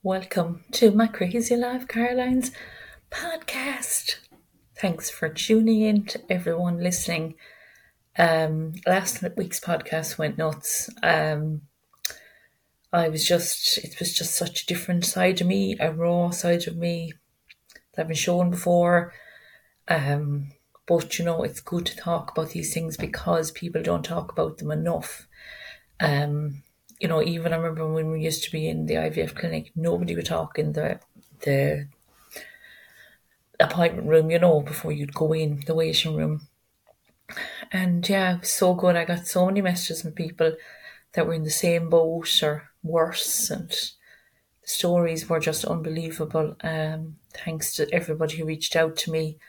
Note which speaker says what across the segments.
Speaker 1: Welcome to my Crazy Life Caroline's podcast. Thanks for tuning in to everyone listening. Last week's podcast went nuts. It was just such a different side of me, a raw side of me that I've been shown before. But it's good to talk about these things because people don't talk about them enough. Even I remember when we used to be in the IVF clinic, nobody would talk in the appointment room, before you'd go in, the waiting room. And yeah, it was so good. I got so many messages from people that were in the same boat or worse, and the stories were just unbelievable. Thanks to everybody who reached out to me.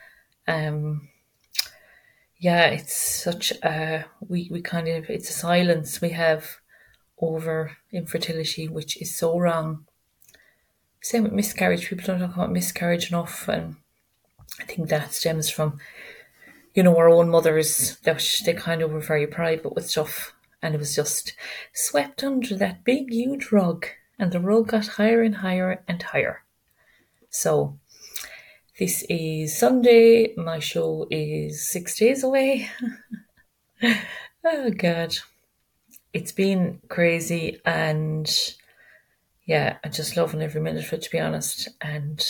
Speaker 1: It's such it's a silence we have over infertility, which is so wrong. Same with miscarriage. People don't talk about miscarriage enough, and I think that stems from, our own mothers, that they kind of were very private with stuff, and it was just swept under that big, huge rug, and the rug got higher and higher and higher. So this is Sunday. My show is 6 days away. Oh, God. It's been crazy, and yeah, I'm just loving every minute of it, to be honest, and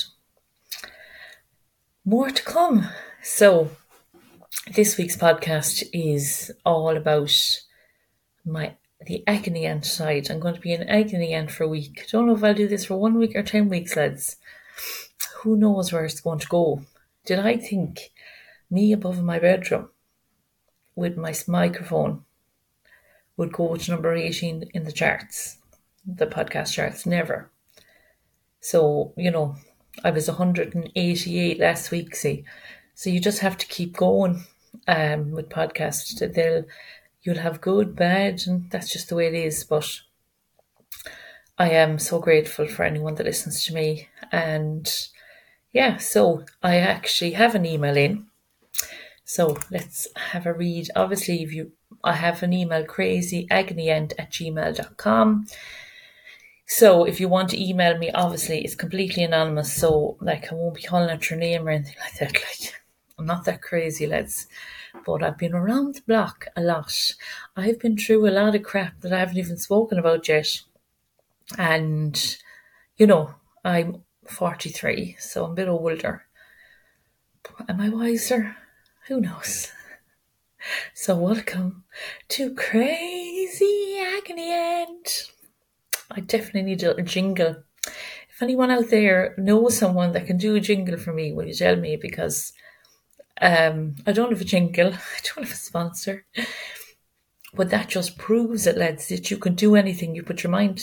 Speaker 1: more to come. So this week's podcast is all about the agony aunt side. I'm going to be an agony aunt for a week. Don't know if I'll do this for 1 week or 10 weeks, lads. Who knows where it's going to go? Did I think me above my bedroom with my microphone would go to number 18 in the charts, the podcast charts? Never. So, I was 188 last week, see. So you just have to keep going with podcasts. You'll have good, bad, and that's just the way it is. But I am so grateful for anyone that listens to me. And yeah, so I actually have an email in. So let's have a read. Obviously, I have an email, crazyagonyaunt@gmail.com. So if you want to email me, obviously it's completely anonymous. So I won't be calling out your name or anything like that. I'm not that crazy, lads. But I've been around the block a lot. I've been through a lot of crap that I haven't even spoken about yet. And, I'm 43, so I'm a bit older. Am I wiser? Who knows? So welcome to Crazy Agony Aunt. I definitely need a jingle. If anyone out there knows someone that can do a jingle for me, will you tell me? Because I don't have a jingle. I don't have a sponsor. But that just proves it, lads, that you can do anything. You put your mind,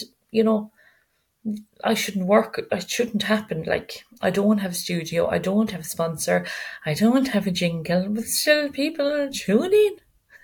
Speaker 1: I shouldn't work. It shouldn't happen. I don't have a studio. I don't have a sponsor. I don't have a jingle. But still, people tune in.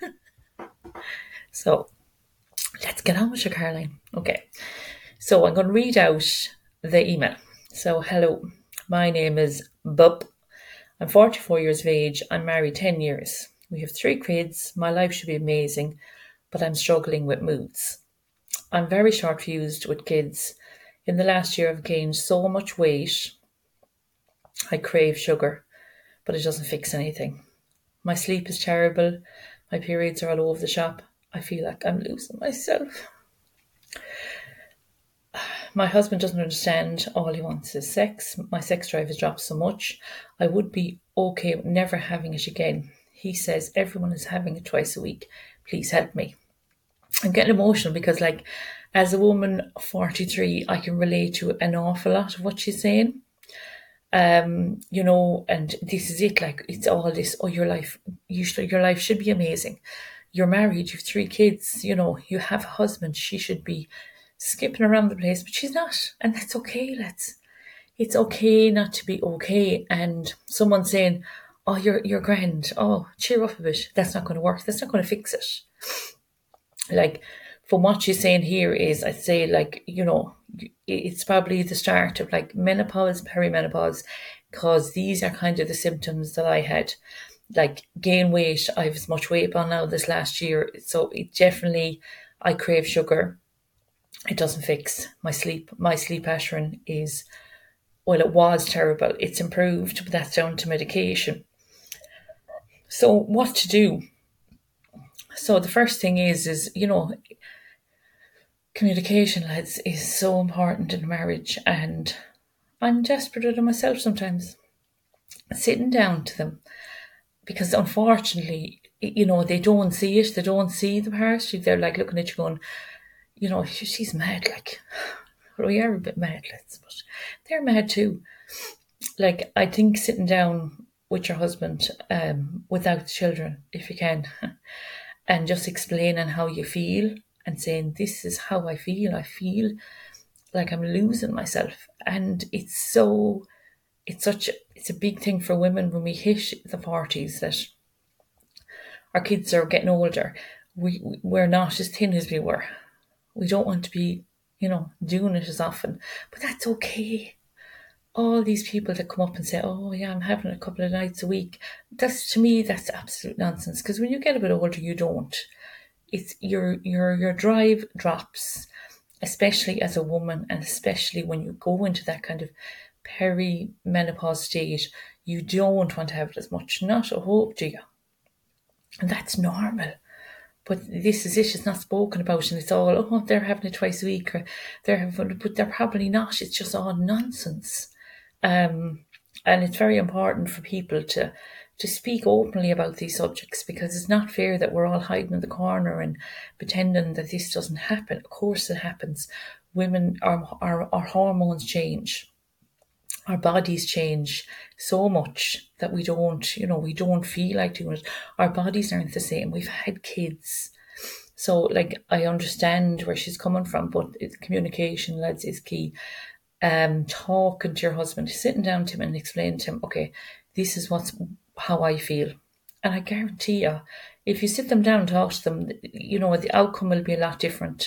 Speaker 1: So let's get on with it, Caroline. Okay. So I'm going to read out the email. So, hello. My name is Bub. I'm 44 years of age. I'm married 10 years. We have 3 kids. My life should be amazing, but I'm struggling with moods. I'm very short-fused with kids. In the last year, I've gained so much weight. I crave sugar, but it doesn't fix anything. My sleep is terrible. My periods are all over the shop. I feel like I'm losing myself. My husband doesn't understand. All he wants is sex. My sex drive has dropped so much. I would be okay with never having it again. He says everyone is having it twice a week. Please help me. I'm getting emotional because, as a woman 43, I can relate to an awful lot of what she's saying. And this is it. It's all this. Oh, your life should be amazing. You're married. You have 3 kids. You have a husband. She should be skipping around the place, but she's not, and that's okay, lads. It's okay not to be okay. And someone saying, "Oh, you're grand. Oh, cheer up a bit." That's not going to work. That's not going to fix it. From what she's saying here is, I'd say, it's probably the start of menopause, perimenopause, because these are kind of the symptoms that I had. Gain weight. I have as much weight on now this last year, so it definitely, I crave sugar. It doesn't fix my sleep. My sleep pattern is, well, it was terrible. It's improved, but that's down to medication. So what to do? So the first thing is, communication, lads, is so important in marriage. And I'm desperate at it myself sometimes. Sitting down to them, because unfortunately, they don't see it. They don't see the part. They're like looking at you going, she's mad. Like, we are a bit mad, lads, but they're mad too. Like, I think sitting down with your husband, without children, if you can, and just explaining how you feel and saying, this is how I feel. I feel like I'm losing myself. And it's a big thing for women when we hit the 40s that our kids are getting older. We're not as thin as we were. We don't want to be, doing it as often, but that's okay. All these people that come up and say, oh yeah, I'm having a couple of nights a week. To me, that's absolute nonsense. Because when you get a bit older, you don't. It's your drive drops, especially as a woman, and especially when you go into that kind of peri-menopause stage. You don't want to have it as much. Not a hope, do you? And that's normal. But this is it, it's not spoken about, and it's all, oh, they're having it twice a week, or but they're probably not. It's just all nonsense. And it's very important for people to speak openly about these subjects, because it's not fair that we're all hiding in the corner and pretending that this doesn't happen. Of course it happens. Women, our hormones change. Our bodies change so much that we don't feel like doing it. Our bodies aren't the same. We've had kids. So, like, I understand where she's coming from, but communication, lads, is key. Talking to your husband, sitting down to him and explaining to him, okay, this is how I feel. And I guarantee you, if you sit them down and talk to them, the outcome will be a lot different.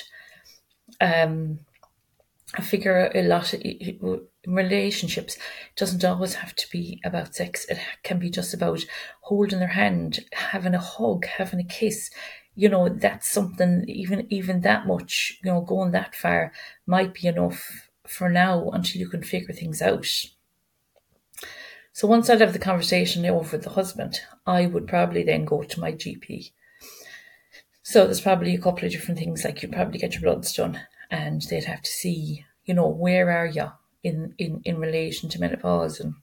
Speaker 1: I figure a lot in relationships, it doesn't always have to be about sex. It can be just about holding their hand, having a hug, having a kiss. That's something, even that much, going that far might be enough for now until you can figure things out. So once I'd have the conversation over with the husband, I would probably then go to my GP. So there's probably a couple of different things, like you'd probably get your bloods done, and they'd have to see, where are you in relation to menopause, and,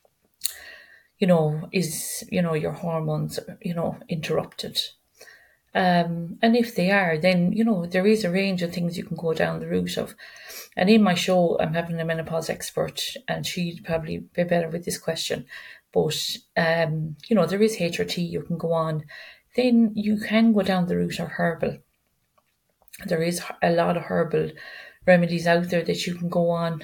Speaker 1: is, your hormones, interrupted. And if they are, then, there is a range of things you can go down the route of. And in my show, I'm having a menopause expert, and she'd probably be better with this question. But, there is HRT you can go on. Then you can go down the route of herbal. There is a lot of herbal remedies out there that you can go on.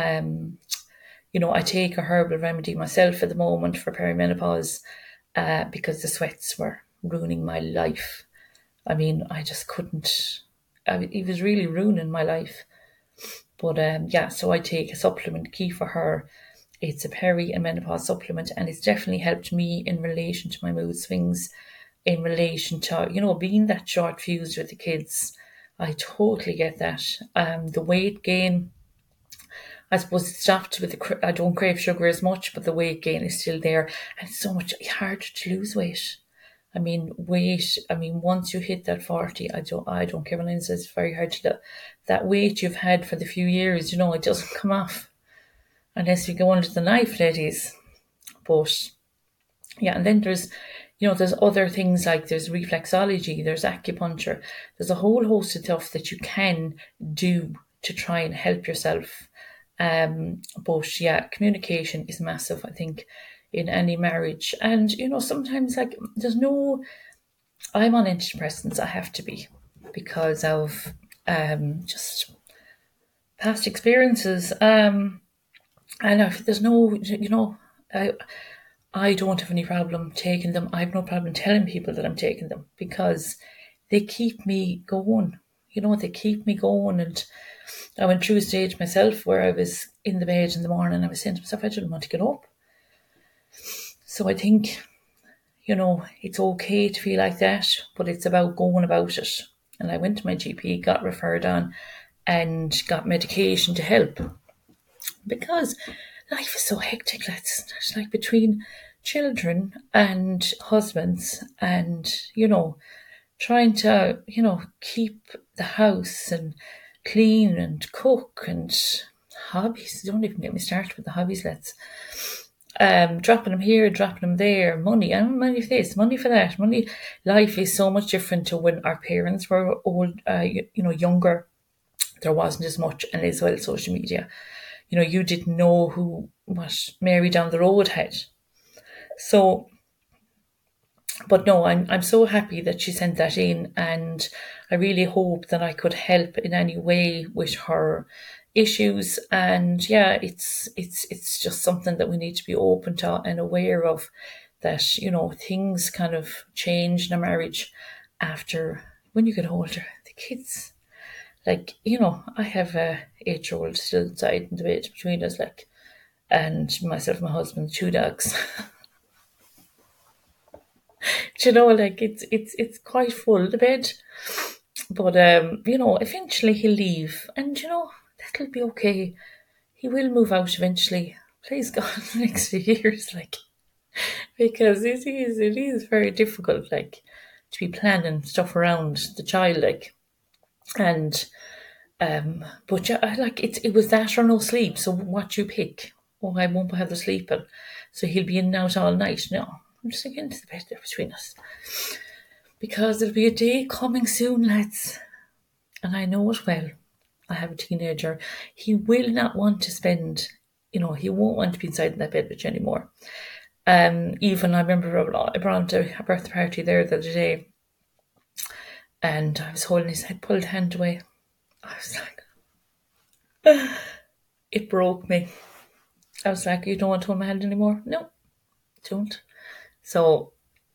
Speaker 1: I take a herbal remedy myself at the moment for perimenopause, because the sweats were ruining my life. I mean, I just couldn't. It was really ruining my life. But so I take a supplement, key for her. It's a peri and menopause supplement, and it's definitely helped me in relation to my mood swings, in relation to, being that short fused with the kids. I totally get that. The weight gain, I suppose it stopped with I don't crave sugar as much, but the weight gain is still there, and it's so much harder to lose weight. Once you hit that 40, I don't care what anyone says, it's very hard to that weight you've had for the few years, it doesn't come off unless you go under the knife, ladies. But yeah, and then there's other things, like there's reflexology, there's acupuncture, there's a whole host of stuff that you can do to try and help yourself. But yeah, communication is massive, I think, in any marriage. And, sometimes, like, I'm on antidepressants, I have to be, because of just past experiences. And there's no, I don't have any problem taking them. I have no problem telling people that I'm taking them, because they keep me going. They keep me going. And I went through a stage myself where I was in the bed in the morning and I was saying to myself, I didn't want to get up. So I think, it's okay to feel like that, but it's about going about it. And I went to my GP, got referred on, and got medication to help. Because life is so hectic, lads. It's like between children and husbands and, trying to, keep the house and clean and cook and hobbies. Don't even get me started with the hobbies, lads. Dropping them here, dropping them there, money, and money for this, money for that, money. Life is so much different to when our parents were old, younger. There wasn't as much, and as well social media. You didn't know what Mary down the road had. So, but no, I'm so happy that she sent that in, and I really hope that I could help in any way with her issues. And yeah, it's just something that we need to be open to and aware of, that things kind of change in a marriage after when you get older. The kids, like, I have a 8-year-old still inside in the bed between us, like, and myself and my husband, 2 dogs. Like, it's quite full, the bed. But eventually he'll leave, and that'll be okay. He will move out eventually. Please God, in the next few years, like, because it is very difficult, like, to be planning stuff around the child, like, and but yeah, it was that or no sleep. So what you pick? Oh, I won't have the sleeping, so he'll be in and out all night. No, I'm just getting into the bed there between us, because there'll be a day coming soon, lads, and I know it well. I have a teenager. He will not want to spend. He won't want to be inside that bed with you anymore. Even I remember I brought him to a birthday party there the other day, and I was holding his head, pulled hand away. I was like, it broke me. I was like, you don't want to hold my hand anymore? No, don't. So,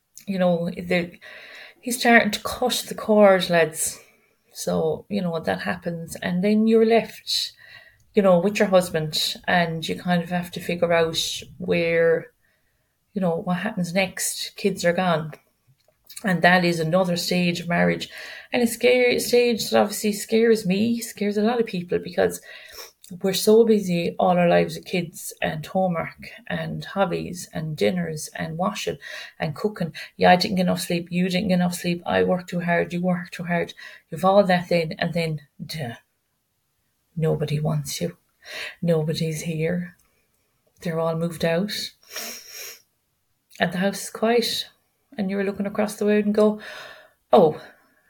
Speaker 1: he's starting to cut the cord, lads. So, that happens. And then you're left, with your husband, and you kind of have to figure out where, what happens next. Kids are gone. And that is another stage of marriage. And a scary stage that obviously scares me, scares a lot of people, because we're so busy all our lives with kids and homework and hobbies and dinners and washing and cooking. Yeah, I didn't get enough sleep. You didn't get enough sleep. I worked too hard. You worked too hard. You've all that then, and then nobody wants you. Nobody's here. They're all moved out. And the house is quiet. And you're looking across the road and go, oh.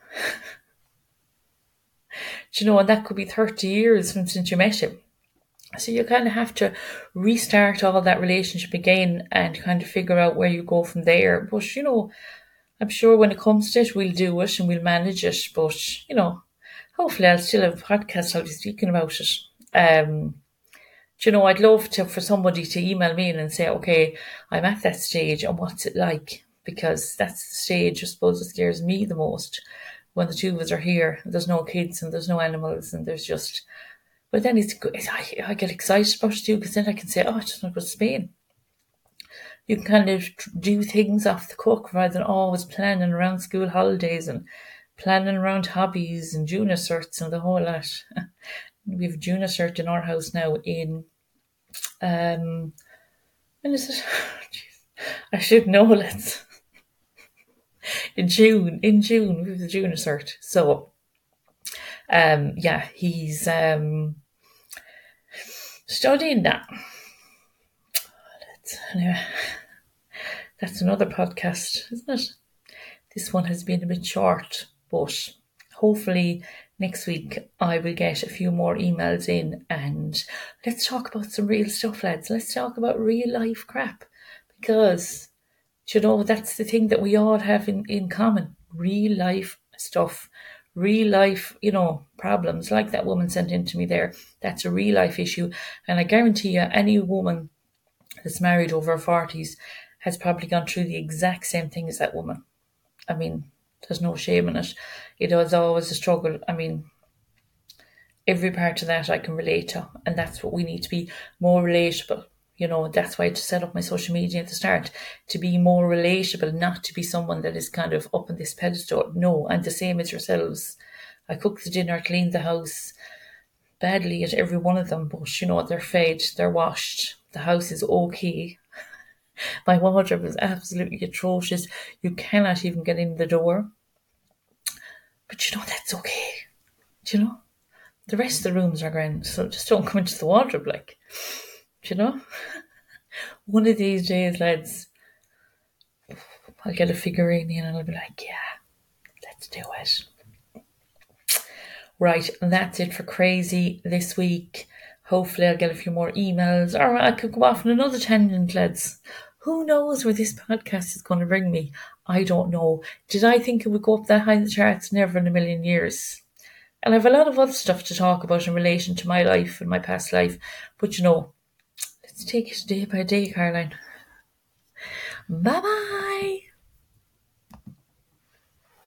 Speaker 1: And that could be 30 years since you met him. So you kind of have to restart all that relationship again and kind of figure out where you go from there. But, I'm sure when it comes to it, we'll do it and we'll manage it. But, hopefully I'll still have a podcast. I'll be speaking about it. I'd love for somebody to email me in and say, okay, I'm at that stage and what's it like? Because that's the stage, I suppose, that scares me the most. When the two of us are here, there's no kids and there's no animals and there's just... But then it's good. I get excited about it too, because then I can say, I just want to go to Spain. You can kind of do things off the cuff rather than always planning around school holidays and planning around hobbies and junior certs and the whole lot. We have a junior cert in our house now in... when is it? I should know, let's... In June, we have the junior cert. So, he's studying that. Anyway, that's another podcast, isn't it? This one has been a bit short, but hopefully next week I will get a few more emails in, and let's talk about some real stuff, lads. Let's talk about real life crap, because that's the thing that we all have in common. Real life stuff, real life, problems like that woman sent in to me there. That's a real life issue. And I guarantee you, any woman that's married over her 40s has probably gone through the exact same thing as that woman. I mean, there's no shame in it. It was always a struggle. I mean, every part of that I can relate to. And that's what we need to be, more relatable. That's why I just set up my social media at the start, to be more relatable, not to be someone that is kind of up on this pedestal. No, I'm the same as yourselves. I cook the dinner, clean the house, badly at every one of them, but they're fed, they're washed, the house is okay. My wardrobe is absolutely atrocious. You cannot even get in the door. But that's okay. The rest of the rooms are grand, so just don't come into the wardrobe, like. One of these days, lads, I'll get a figurine and I'll be like, yeah, let's do it. Right, and that's it for Crazy this week. Hopefully I'll get a few more emails, or I could go off on another tangent, lads. Who knows where this podcast is going to bring me? I don't know. Did I think it would go up that high in the charts? Never in a million years. And I have a lot of other stuff to talk about in relation to my life and my past life. But let's take it day by day, Caroline. Bye-bye.